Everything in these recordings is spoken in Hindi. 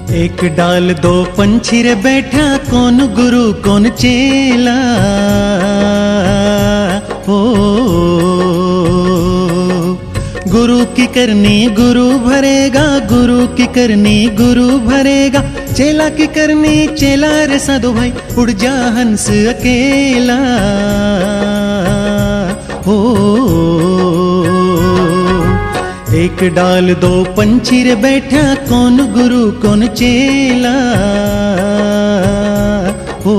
एक डाल दो पंछी रे बैठा, कौन गुरु कौन चेला। ओ गुरु की करनी गुरु भरेगा, गुरु की करनी गुरु भरेगा। चेला की करनी चेला रे साधु भाई, उड़ जा हंस अकेला। ओ एक डाल दो पंछी रे बैठा, कौन गुरु कौन चेला। ओ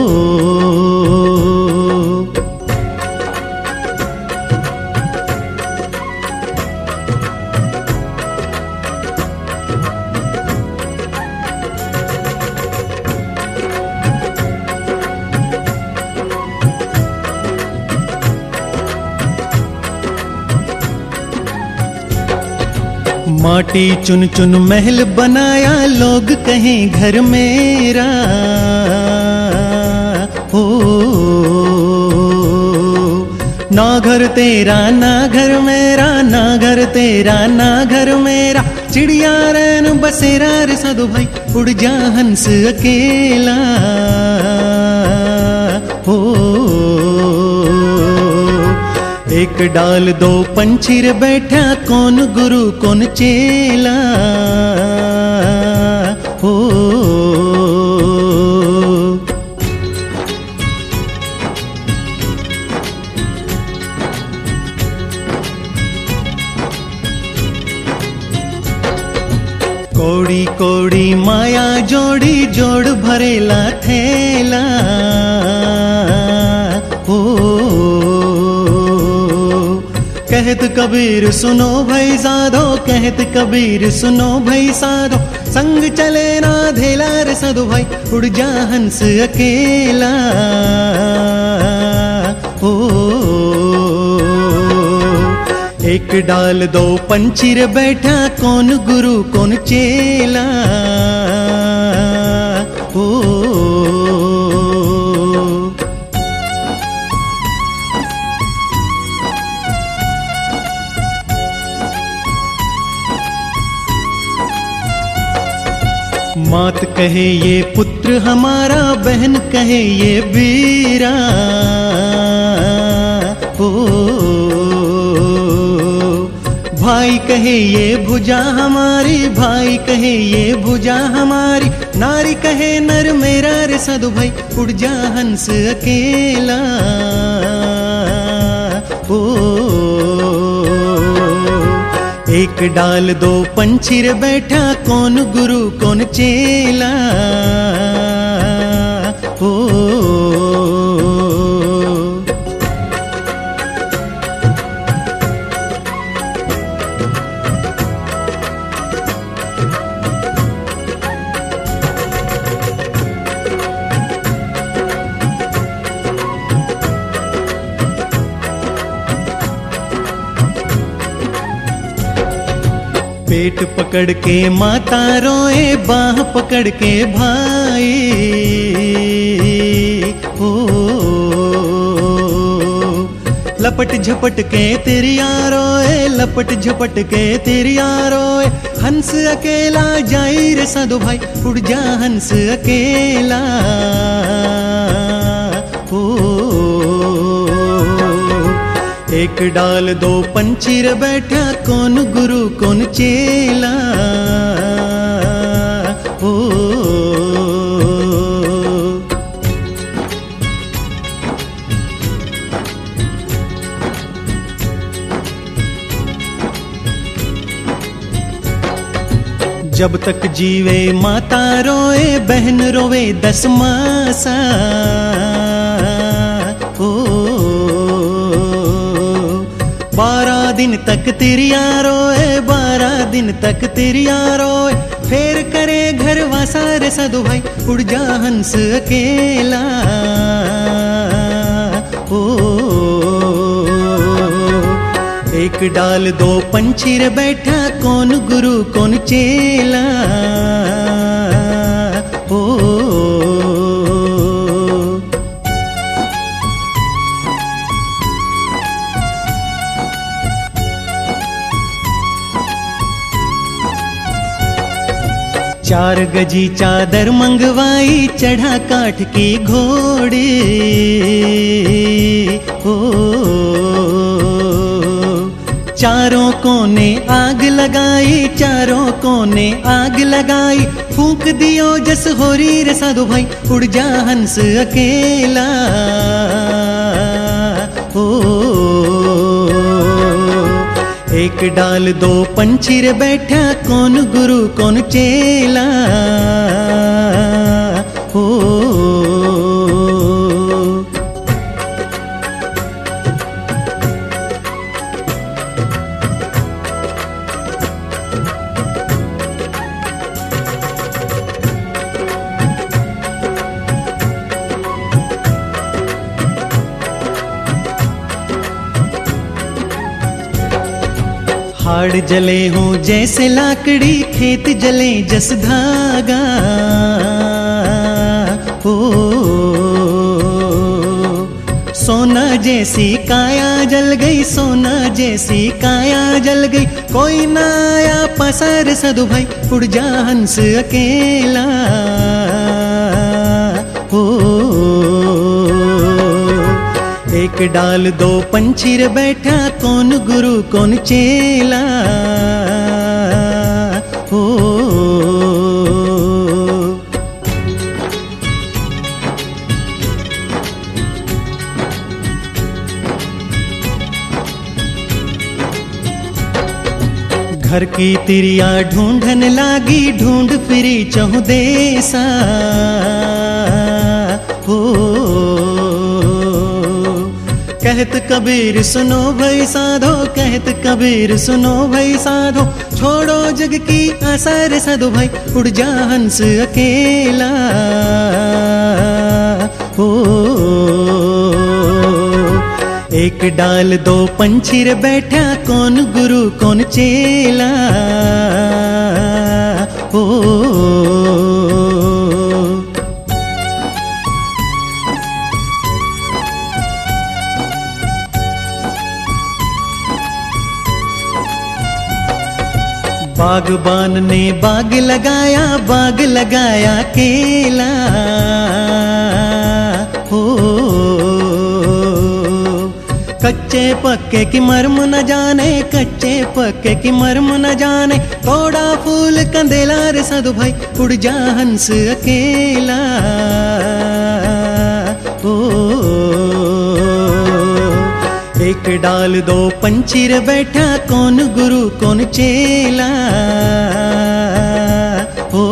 माटी चुन चुन महल बनाया, लोग कहें घर मेरा। हो ना घर तेरा ना घर मेरा, ना घर तेरा ना घर मेरा। चिड़िया रैन बसेरा रे साधु भाई, उड़ जा हंस अकेला। हो एक डाल दो पंछी रे बैठा, कौन गुरु कौन चेला। हो कोड़ी कोड़ी माया जोड़ी, जोड़ भरेला थैला। हो कहत कबीर सुनो भाई साधो, कहत कबीर सुनो भाई साधो। संग चले ना धेला रे साधु भाई, उड़ जा हंस अकेला। ओ एक डाल दो पंछी रे बैठा, कौन गुरु कौन चेला। ओ मात कहे ये पुत्र हमारा, बहन कहे ये वीरा। ओ भाई कहे ये भुजा हमारी, भाई कहे ये भुजा हमारी। नारी कहे नर मेरा रे साधु भाई, उड़ जा हंस अकेला। ओ एक डाल दो पंछी रे बैठा, कौन गुरु कौन चेला। ओ पेट पकड़ के माता रोए, बाह पकड़ के भाई। हो लपट झपट के तिरिया रोए, लपट झपट के तिरिया रोए। हंस अकेला जाई रे साधु भाई, उड़ जा हंस अकेला। हो एक डाल दो पंछी रे बैठा, कौन गुरु कौन चेला। ओ जब तक जीवे माता रोए, बहन रोवे 10 मासा। ओ 12 दिन तक तिरिया रोए, 12 दिन तक तिरिया रोए। फेर करे घर वासा रे साधु भाई, उड़ जा हंस अकेला। ओ एक डाल दो पंछी रे बैठा, कौन गुरु कौन चेला। ओ 4 गजी चादर मंगवाई, चढ़ा काठ की घोड़े। ओ चारों कोने आग लगाई, चारों कोने आग लगाई, फूंक दियो जस होरी रे साधु भाई, उड़ जा हंस अकेला। ओ एक डाल दो पंछी रे बैठा, कौन गुरु कौन चेला। ओ हाड़ जले हो जैसे लाकड़ी, खेत जले जस धागा। ओ सोना जैसी काया जल गई, सोना जैसी काया जल गई, कोई ना आया पसार साधु भाई, उड़ जा हंस अकेला। ओ एक डाल दो पंछी रे बैठा, कौन गुरु कौन चेला। ओ घर की तिरिया ढूंढन लागी, ढूंढ फिरी चहुदेसा। हो कहत कबीर सुनो भाई साधो, कहत कबीर सुनो भाई साधो, छोड़ो जग की आशा रे साधो भाई, उड़ जा हंस अकेला। ओ एक डाल दो पंछी रे बैठा, कौन गुरु कौन चेला। ओ बागबान ने बाग लगाया केला। हो कच्चे पक्के की मर्म न जाने, कच्चे पक्के की मर्म न जाने, तोड़ा फूल कंदेला रे साधु भाई, उड़ जा हंस अकेला। ओ एक डाल दो पंछी रे बैठा, कौन गुरु कौन चेला। ओ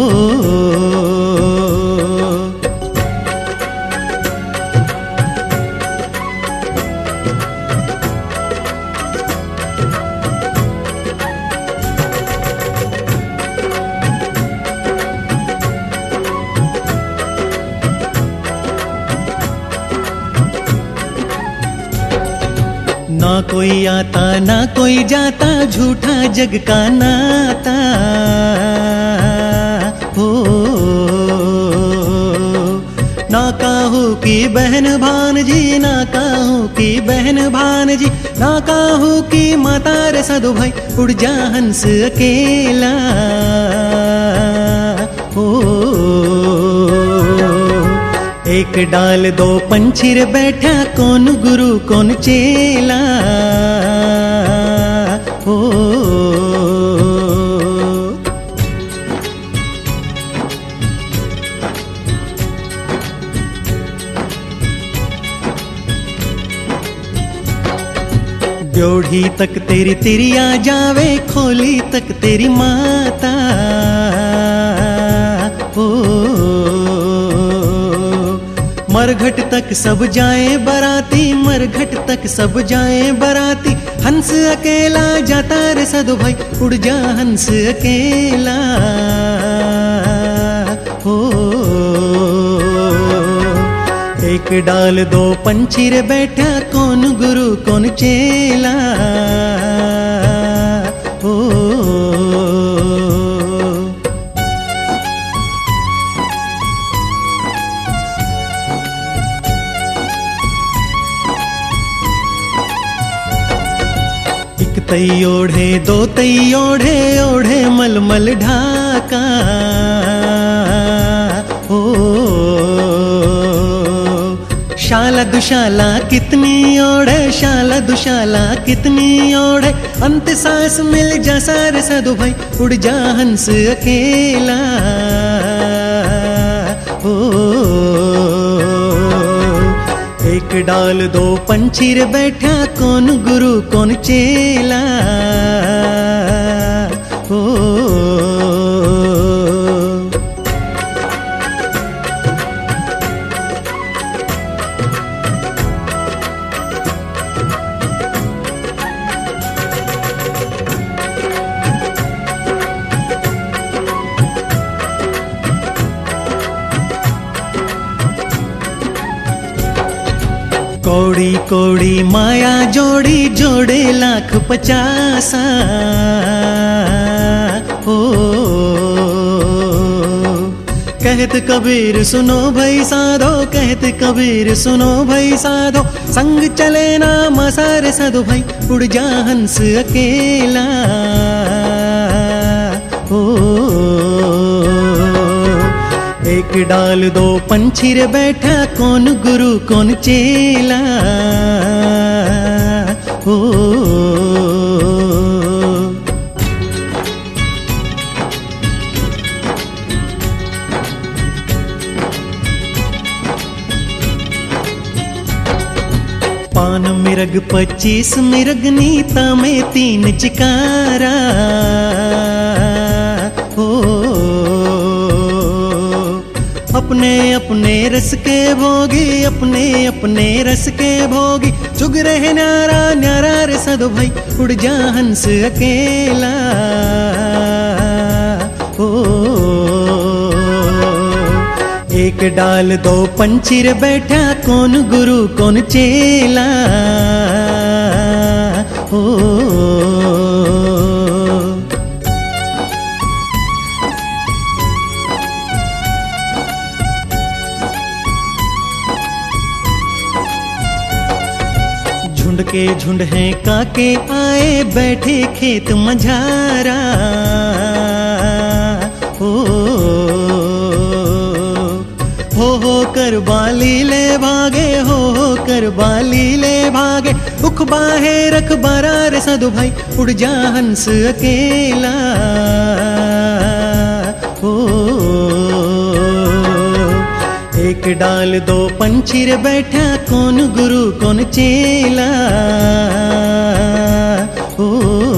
ना कोई आता ना कोई जाता, झूठा जग का नाता। हो ना काहू की बहन भानजी, ना काहू की बहन भानजी, ना काहू की माता रे साधु भाई, उड़ जा हंस अकेला। हो एक डाल दो पंछी रे बैठा, कौन गुरु कौन चेला। ओ ड्योढ़ी तक तेरी तिरिया जावे, खोली तक तेरी माता। ओ मरघट तक सब जाए बराती, मरघट तक सब जाए बराती, हंस अकेला जाता रे साधु भाई, उड़ जा हंस अकेला। हो एक डाल दो पंछी रे बैठा, कौन गुरु कौन चेला। हो एक एक तई ओढ़े दो तई ओढ़े ओढ़े मलमल ढाका। ओ शाला दुशाला कितनी ओढ़े, शाला दुशाला कितनी ओढ़े, अंत सांस मिल जा सारे साधु भाई, उड़ जा हंस अकेला। ओ एक डाल दो पंछी रे बैठा, कौन गुरु कौन चेला। ओ कौड़ी कौड़ी माया जोड़ी, जोड़े लाख पचासा। ओ कहत कबीर सुनो भाई साधो, कहत कबीर सुनो भाई साधो, संग चले ना मसारे साधो भाई, उड़ जा हंस अकेला। ओ एक डाल दो पंछी रे बैठा, कौन गुरु कौन चेला। ओ पान मिरग 25 मिरग नीता में 3 चिकारा। ओ अपने अपने रस के भोगी, अपने अपने रस के भोगी, चुग रहे न्यारा न्यारा रे साधु भाई, उड़ जा हंस अकेला। ओ एक डाल दो पंछी रे बैठा, कौन गुरु कौन चेला। ओ झुंड के झुंड हैं काके आए, बैठे खेत मझारा। हो कर बाली ले भागे, हो कर बाली ले भागे, उख बाहे रख बारा रे साधु भाई, उड़ जा हंस अकेला। ओ एक डाल दो पंछी रे बैठा, कौन गुरु कौन चेला। ओ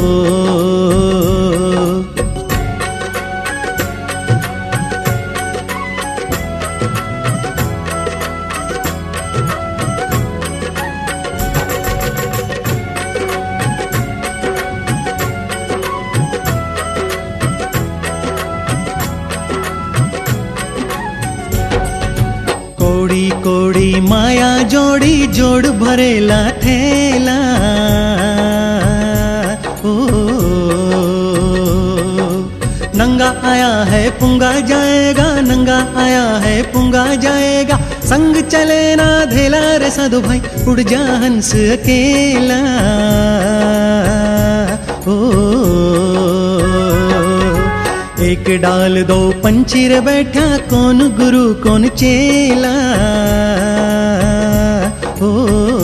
कौड़ी कौड़ी माया जोड़ी, जोड़ भरेला थैला। ओ नंगा आया है पुंगा जाएगा, नंगा आया है पुंगा जाएगा, संग चले ना धेला रे साधु भाई, उड़ जा हंस अकेला। ओ एक डाल दो पंछी रे बैठा, कौन गुरु कौन चेला। ओ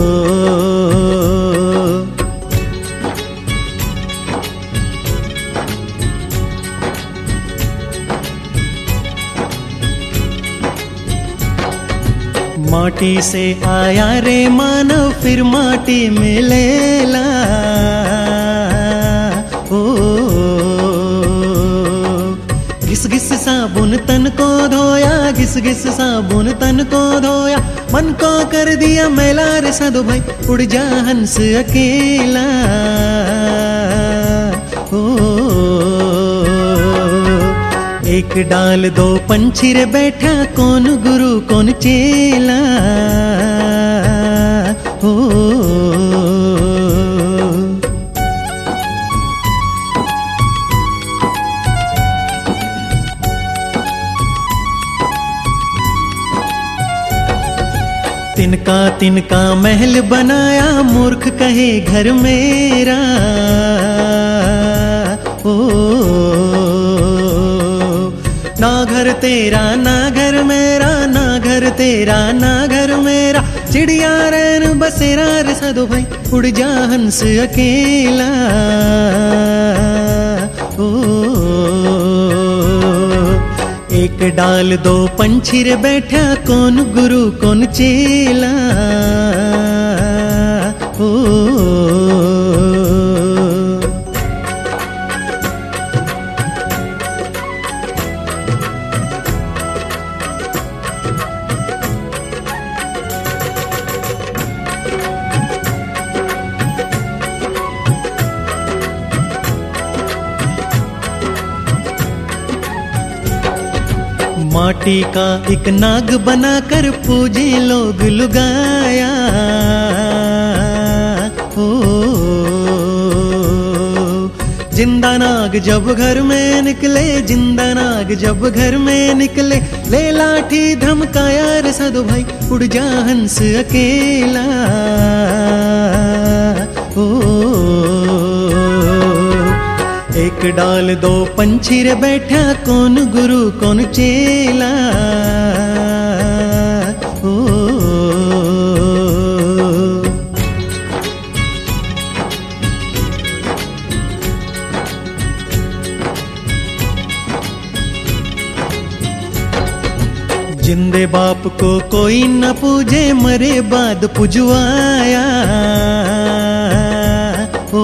माटी से आया रे मानव, फिर माटी में लेला। ओ घिस घिस साबुन तन को धोया, घिस घिस साबुन तन को धोया, मन को कर दिया मैला रे साधु भाई, उड़ जा हंस अकेला। ओ एक डाल दो पंछी रे बैठा, कौन गुरु कौन चेला। ओ तिनका तिनका महल बनाया, मूर्ख कहे घर मेरा। तेरा ना घर मेरा, ना घर तेरा ना घर मेरा, चिड़िया रैन बसेरा रे साधु भाई, उड़ जा हंस अकेला। ओ एक डाल दो पंछी रे बैठा, कौन गुरु कौन चेला। ओ माटी का एक नाग बनाकर पूजे लोग लुगाया। ओ जिंदा नाग जब घर में निकले, जिंदा नाग जब घर में निकले, ले लाठी धमकाया रे साधु भाई, उड़ जा हंस अकेला। ओ एक डाल दो पंछी रे बैठा, कौन गुरु कौन चेला। ओ जिंदे बाप को कोई न पूजे, मरे बाद पुजवाया। ओ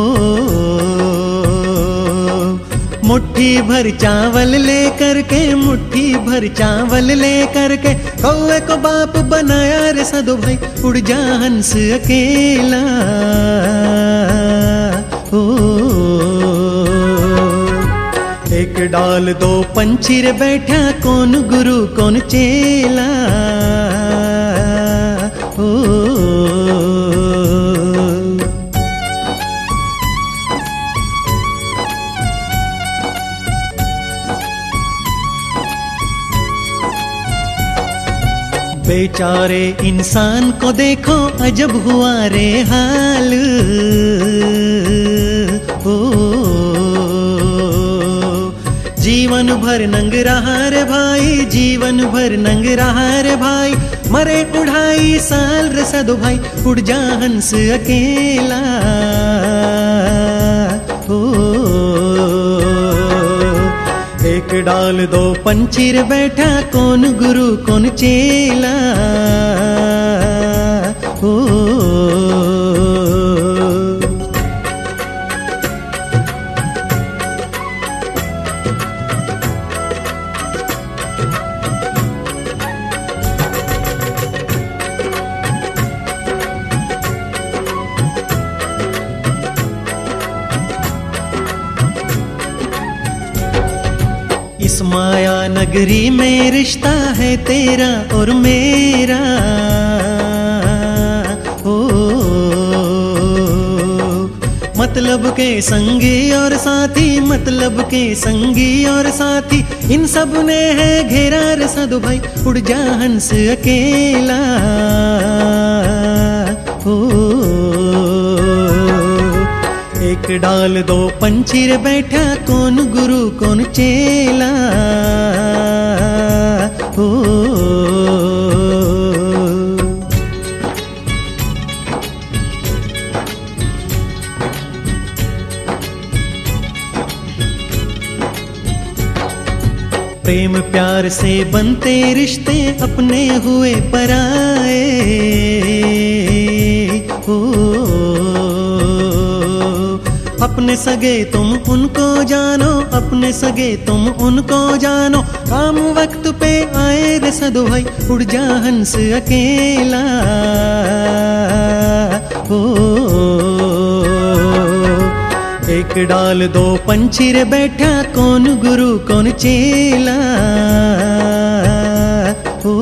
मुट्ठी भर चावल ले करके, मुट्ठी भर चावल ले करके, कौवे को बाप बनाया रे साधु भाई, उड़ जा हंस अकेला। ओ एक डाल दो पंछी रे बैठा, कौन गुरु कौन चेला। ओ बेचारे इंसान को देखो, अजब हुआ रे हाल। ओ जीवन भर नंग रहा रे भाई, जीवन भर नंग रहा रे भाई, मरे 2.5 साल रे साधु भाई, उड़ जा हंस अकेला। ओ एक डाल दो पंछी रे बैठा, कौन गुरु कौन चेला। ओ इस माया नगरी में रिश्ता है तेरा और मेरा। ओ मतलब के संगी और साथी, मतलब के संगी और साथी, इन सब ने है घेरा रे साधु भाई, उड़ जा हंस अकेला। ओ एक डाल दो पंछी रे बैठा, कौन गुरु कौन चेला। ओ प्रेम प्यार से बनते रिश्ते, अपने हुए पराए। ओ अपने सगे तुम उनको जानो, अपने सगे तुम उनको जानो, काम वक्त पे आए रे साधु भाई, उड़ जा हंस अकेला। ओ एक डाल दो पंछी रे बैठा, कौन गुरु कौन चेला। ओ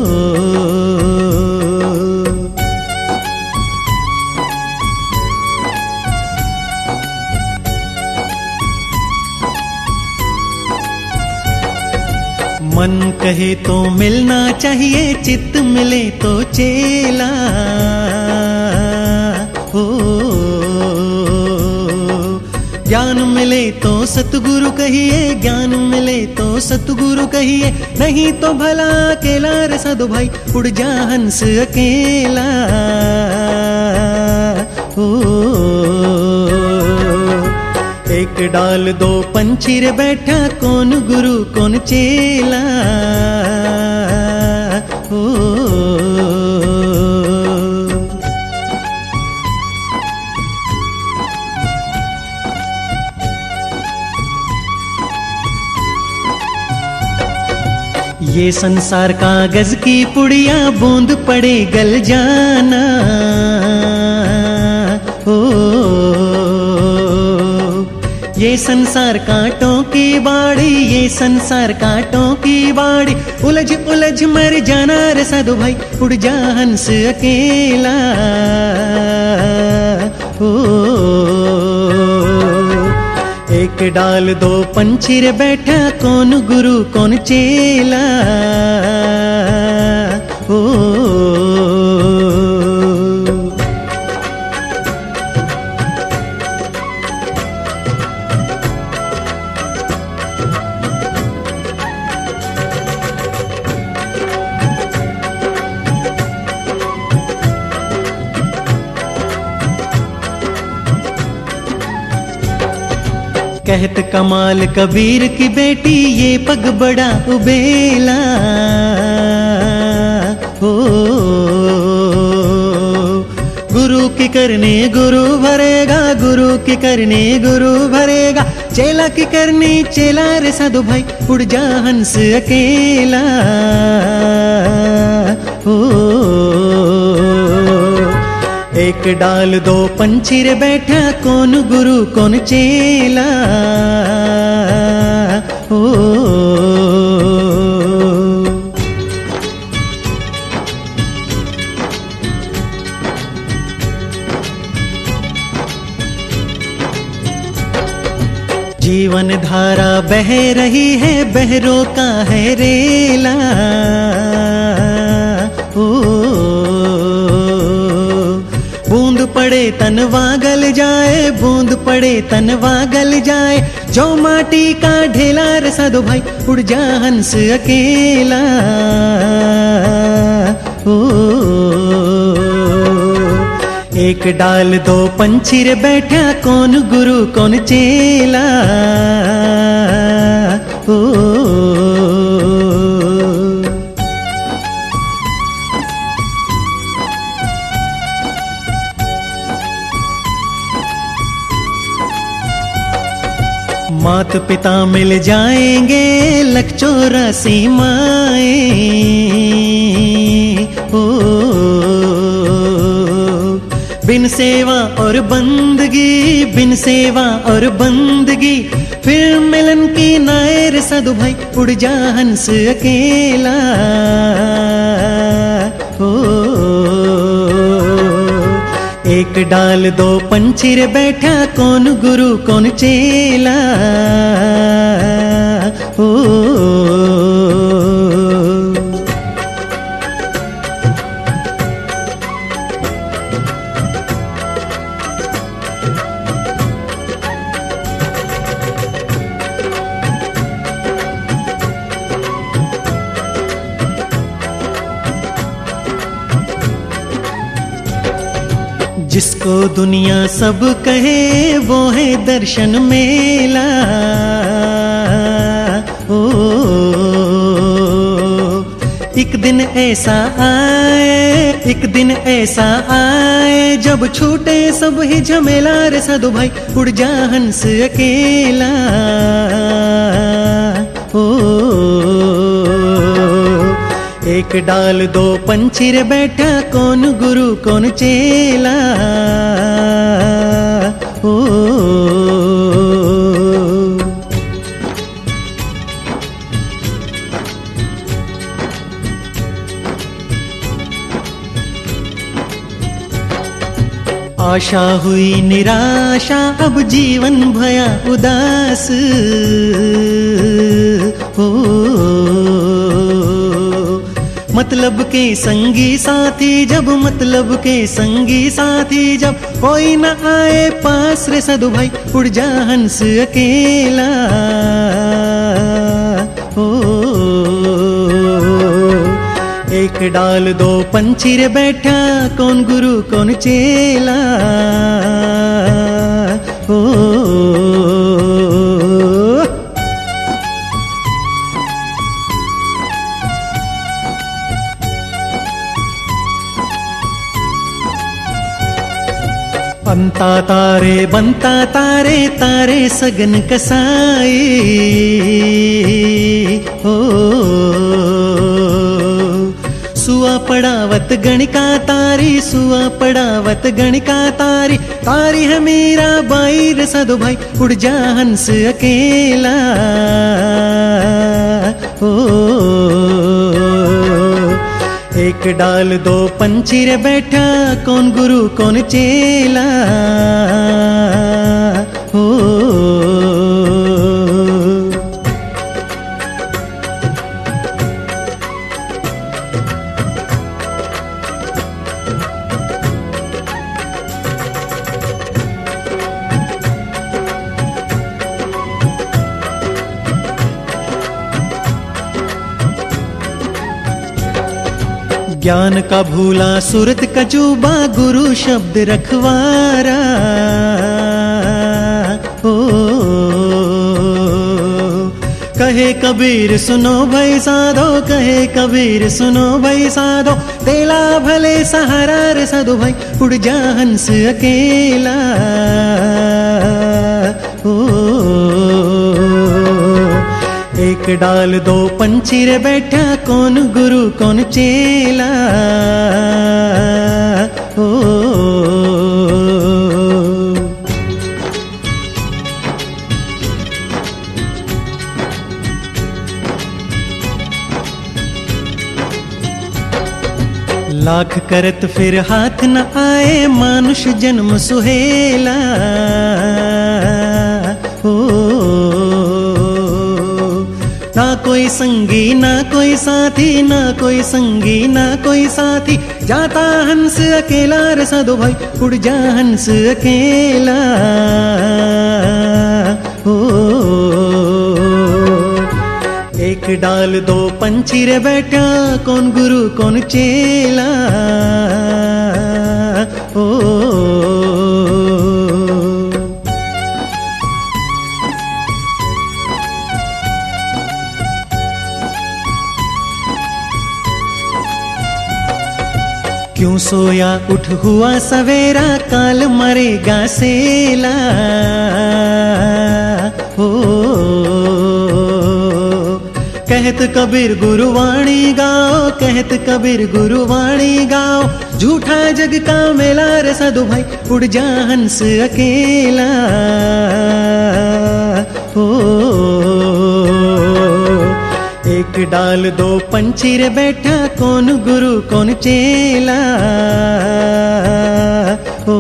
मन कहे तो मिलना चाहिए, चित्त मिले तो चेला। ज्ञान मिले तो सतगुरु कहिए, ज्ञान मिले तो सतगुरु कहिए, नहीं तो भला अकेला रे साधु भाई उड़ जा हंस अकेला। ओ एक डाल दो पंछी रे बैठा, कौन गुरु कौन चेला। ओ ये संसार कागज की पुड़िया, बूंद पड़े गल जाना। ओ ये संसार कांटों की बाड़ी, ये संसार कांटों की बाड़ी, उलझ उलझ मर जाना रे साधु भाई उड़ जा हंस अकेला। ओ एक डाल दो पंछी रे बैठा, कौन गुरु कौन चेला। ओ कहत कमाल कबीर की बेटी, ये पग बड़ा उबेला। हो गुरु की करनी गुरु भरेगा, गुरु की करनी गुरु भरेगा, चेला की करनी चेला रे साधु भाई उड़ जा हंस अकेला। हो एक डाल दो पंछी रे बैठा, कौन गुरु कौन चेला। ओ जीवन धारा बह रही है, बहरों का है रेला। ओ बूंद पड़े तनवा गल जाए, बूंद पड़े तनवा गल जाए, जो माटी का ढेला रे साधु भाई उड़ जा हंस अकेला। ओ एक डाल दो पंछी रे बैठा, कौन गुरु कौन चेला। ओ मात पिता मिल जाएंगे, लख 84 माएं। ओ बिन सेवा और बंदगी, बिन सेवा और बंदगी, फिर मिलन की नायर साधु भाई उड़ जा हंस अकेला। ओ एक डाल दो पंछी रे बैठा, कौन गुरु कौन चेला। ओ जिसको दुनिया सब कहे, वो है दर्शन मेला। ओ एक दिन ऐसा आए, एक दिन ऐसा आए, जब छूटे सब ही झमेला रे साधु भाई उड़ जा हंस अकेला। ओ एक डाल दो पंछी रे बैठा, कौन गुरु कौन चेला। ओ आशा हुई निराशा, अब जीवन भया उदास। हो मतलब के संगी साथी जब, मतलब के संगी साथी जब, कोई न आए पास रे साधु भाई, उड़ जा हंस अकेला। ओ एक डाल दो पंछी रे बैठा, कौन गुरु कौन चेला। ओ बनता तारे बनता तारे, तारे सगन कसाई। हो सुआ पड़ावत गणिका तारी, सुआ पड़ावत गणिका तारी, तारी है मीरा बाई रे साधु भाई, उड़ जा हंस अकेला। ओ एक डाल दो पंछी रे बैठा, कौन गुरु कौन चेला। हो ज्ञान का भूला सूरत का चूबा, गुरु शब्द रखवारा। ओ कहे कबीर सुनो भाई साधो, कहे कबीर सुनो भाई साधो, तेला भले सहारा रे साधु भाई, उड़ जा हंस अकेला। ओ एक डाल दो पंछी रे बैठा, कौन गुरु कौन चेला। ओ लाख करत फिर हाथ न आए, मानुष जन्म सुहेला। ओ ना कोई संगी ना कोई साथी, ना कोई संगी ना कोई साथी, जाता हंस अकेला रे साधु भाई, उड़ जा हंस अकेला। ओ एक डाल दो पंछी रे बैठा, कौन गुरु कौन चेला। ओ क्यों सोया उठ हुआ सवेरा, काल मरेगा सेला। हो कहत कबीर गुरुवाणी गाओ, कहत कबीर गुरुवाणी गाओ, झूठा जग का मेला रे साधु भाई, उड़ जा हंस अकेला। हो एक डाल दो पंछी रे बैठा, कौन गुरु कौन चेला। ओ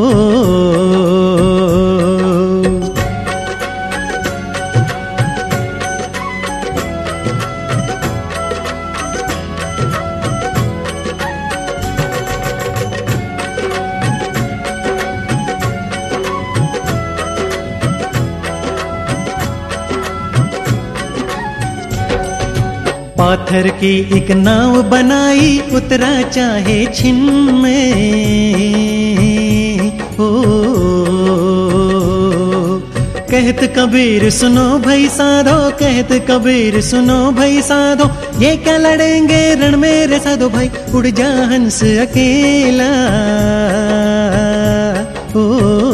पाथर की एक नाव बनाई, उतरा चाहे छिन में। ओ कहत कबीर सुनो भाई साधो, कहत कबीर सुनो भाई साधो, ये क्या लड़ेंगे रण में रे साधो भाई, उड़ जा हंस अकेला। ओ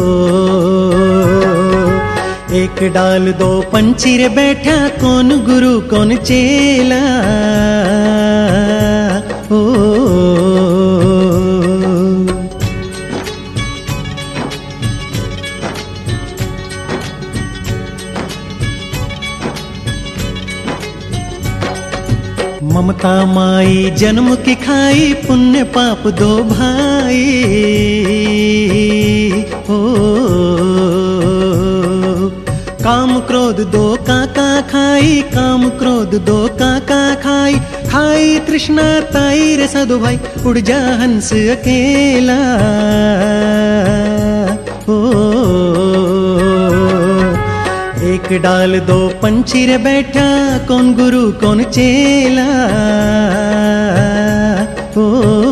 एक डाल दो पंछी रे बैठा, कौन गुरु कौन चेला। ओ ममता माई जन्म की खाई, पुण्य पाप दो भाई। ओ काम क्रोध दो काका खाई, काम क्रोध दो काका खाई, खाई तृष्णा ताई रे साधु भाई, उड़ जा हंस अकेला। ओ एक डाल दो पंछी रे बैठा, कौन गुरु कौन चेला। ओ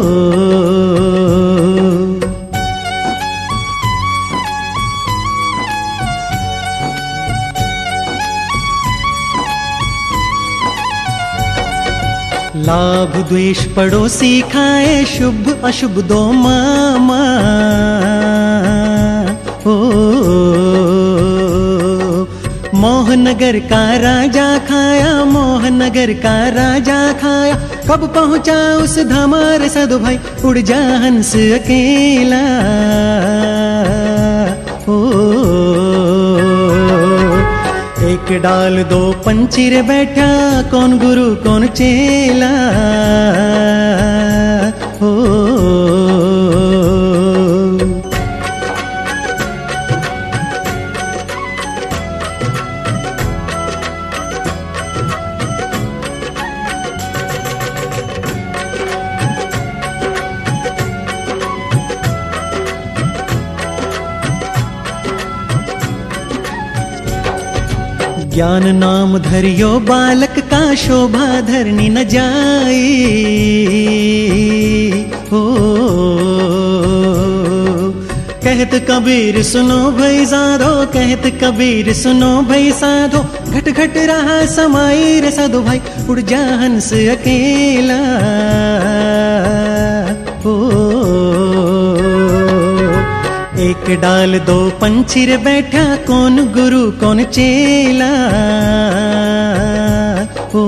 लाभ द्वेष पड़ोसी खाए, शुभ अशुभ दो मामा। ओ मोहनगर का राजा खाया, मोहनगर का राजा खाया, कब पहुंचा उस धामार साधु भाई, उड़ जा हंस अकेला। ओ एक डाल दो पंछी रे बैठा, कौन गुरु कौन चेला। ओ ज्ञान नाम धरियो बालक का, शोभा धरनी न जाए। हो कहत कबीर सुनो भई साधो, कहत कबीर सुनो भई साधो, घट घट रहा समाई रे साधु भाई, उड़ जा हंस अकेला। हो एक डाल दो पंछी रे बैठा, कौन गुरु कौन चेला। ओ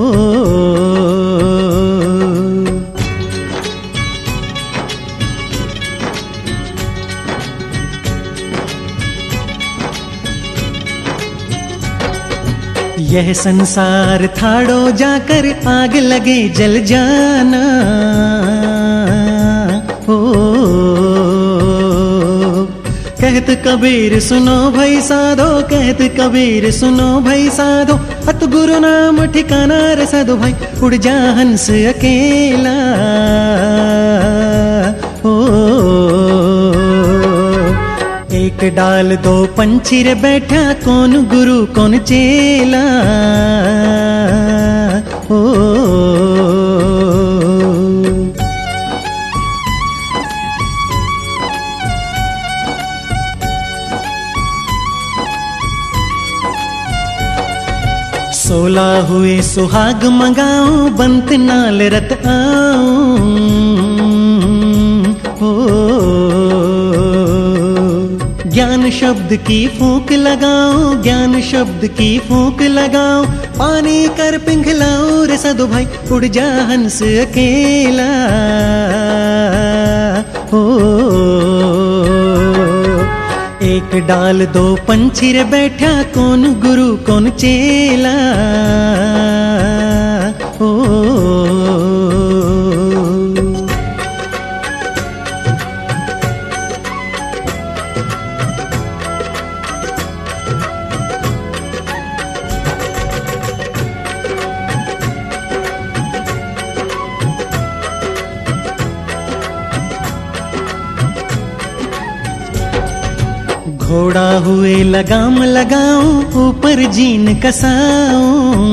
यह संसार थाड़ो जाकर, आग लगे जल जाना। ओ कहत कबीर सुनो भई साधो, कहत कबीर सुनो भई साधो, अत गुरु नाम ठिकाना रे साधु भाई, उड़ जा हंस अकेला। ओ एक डाल दो पंछी रे बैठा, कौन गुरु कौन चेला। ओ सोला हुए सुहाग मंगाऊं, बंत नाल रत आऊं। ओ ज्ञान शब्द की फूंक लगाऊं, ज्ञान शब्द की फूंक लगाऊं, पानी कर पिघलाऊं रे साधु भाई, उड़ जा हंस अकेला। ओ एक डाल दो पंछी रे बैठा, कौन गुरु कौन चेला। ओ घोड़ा हुए लगाम लगाऊं, ऊपर जीन कसाऊं।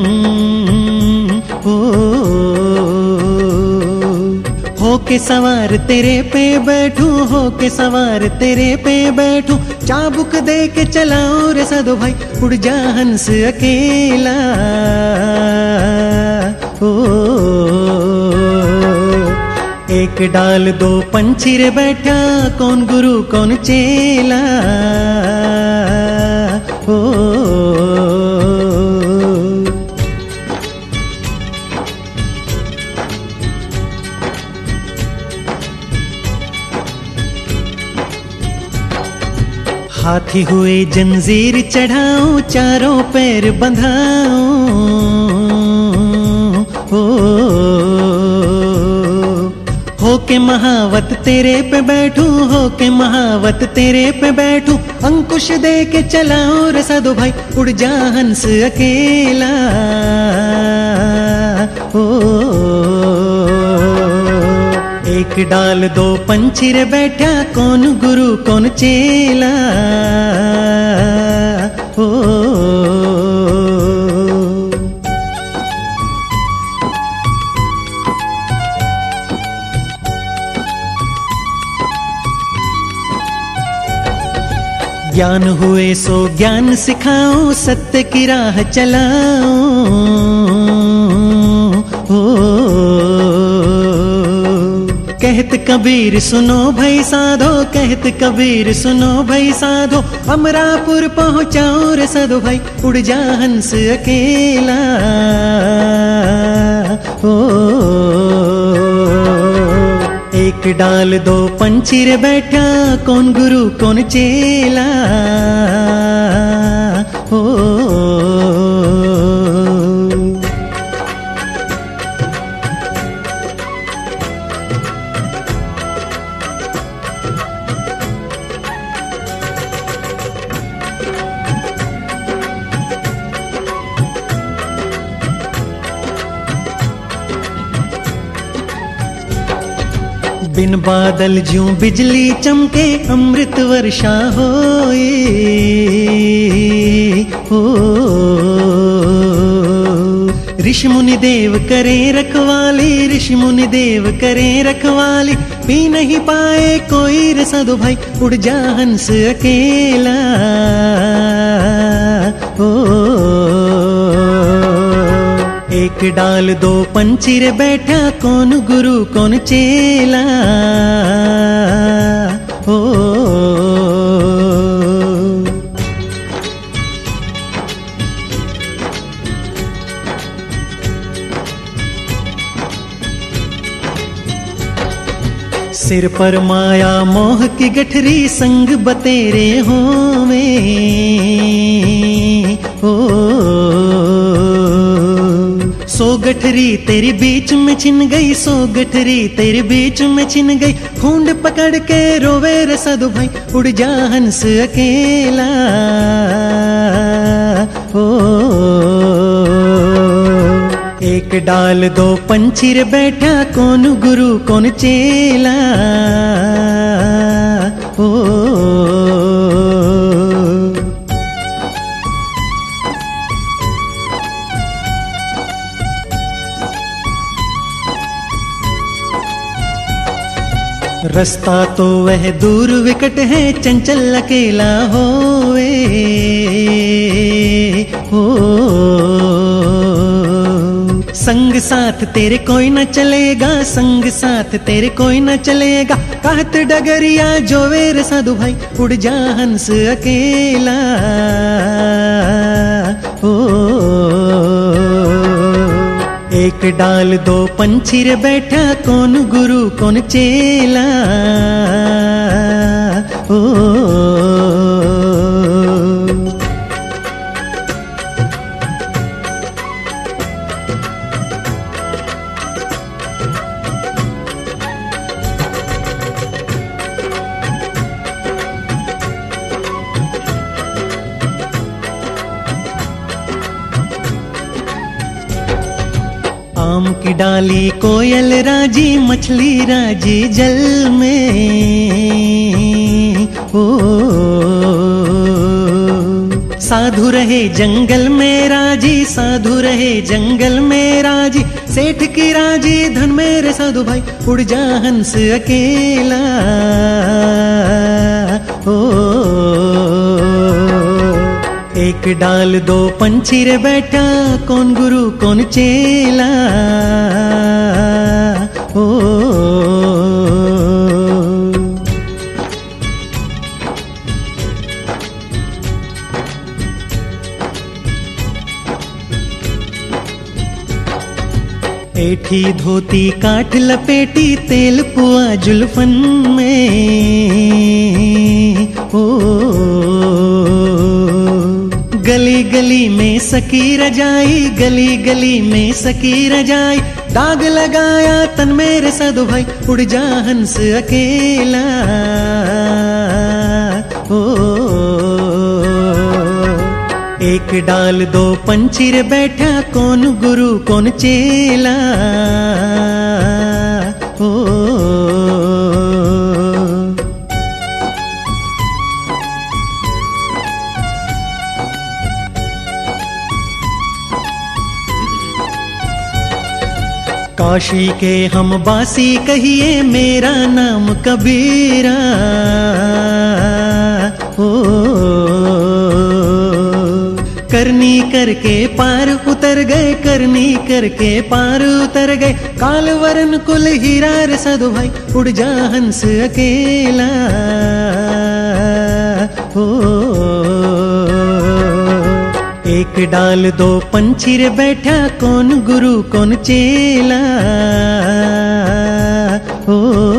हो के सवार तेरे पे बैठूं, हो के सवार तेरे पे बैठूं, चाबुक दे के चलाऊं रे साधु भाई, उड़ जा हंस अकेला। ओ एक डाल दो पंछी रे बैठा, कौन गुरु कौन चेला। ओ हाथी हुए जंजीर चढ़ाऊं, चारों पैर बंधाऊं। हो के महावत तेरे पे बैठूं, हो के महावत तेरे पे बैठूं, अंकुश दे के चलाऊं रे साधु भाई, उड़ जा हंस अकेला। ओ एक डाल दो पंछी रे बैठा, कौन गुरु कौन चेला। ओ ज्ञान हुए सो ज्ञान सिखाओ, सत्य की राह चलाओ। कहत कबीर सुनो भाई साधो, कहत कबीर सुनो भाई साधो, अमरापुर पहुँचाओ रे साधो भाई, उड़ जा हंस अकेला। ओ एक डाल दो पंछी रे बैठा, कौन गुरु कौन चेला। ओ बिन बादल ज्यों बिजली चमके, अमृत वर्षा होए। हो ऋषि मुनि देव करे रखवाली, ऋषि मुनि देव करे रखवाली, पी नहीं पाए कोई रे साधु भाई, उड़ जा हंस अकेला। ओ एक डाल दो पंछी रे बैठा, कौन गुरु कौन चेला। ओ सिर पर माया मोह की गठरी, संग बतेरे होवे। ओ सो गठरी तेरी बीच में छिन गई, सो गठरी तेरी बीच में छिन गई, खूंड पकड़ के रोवे रे साधु भाई, उड़ जा हंस अकेला। ओ एक डाल दो पंछी रे बैठा, कौन गुरु कौन चेला। ओ रास्ता तो वह दूर विकट है, चंचल अकेला होवे। हो संग साथ तेरे कोई न चलेगा, संग साथ तेरे कोई न चलेगा, कहत डगरिया जोवे रे साधु भाई, उड़ जा हंस अकेला। ओ एक डाल दो पंछी रे बैठा, कौन गुरु कौन चेला। ओ आम की डाली कोयल राजी, मछली राजी जल में। ओ साधु रहे जंगल में राजी, साधु रहे जंगल में राजी, सेठ की राजी धन मेरे साधु भाई, उड़ जा हंस अकेला। ओ एक डाल दो पंछी रे बैठा, कौन गुरु कौन चेला। ओ ऐठी धोती काठ लपेटी, तेल पुआ जुल्फन में। ओ गली गली में सकी रजाई, गली गली में सकी रजाई, दाग लगाया तन मेरे साधु भाई, उड़ जा हंस अकेला। ओ एक डाल दो पंछी रे बैठा, कौन गुरु कौन चेला। ओ काशी के हम बासी कहिए मेरा नाम कबीरा। ओ करनी करके पार उतर गए, करनी करके पार उतर गए, कालवरन कुल हीरा रे साधु भाई, उड़ जा हंस अकेला। ओ एक डाल दो पंछी रे बैठा, कौन गुरु कौन चेला। ओ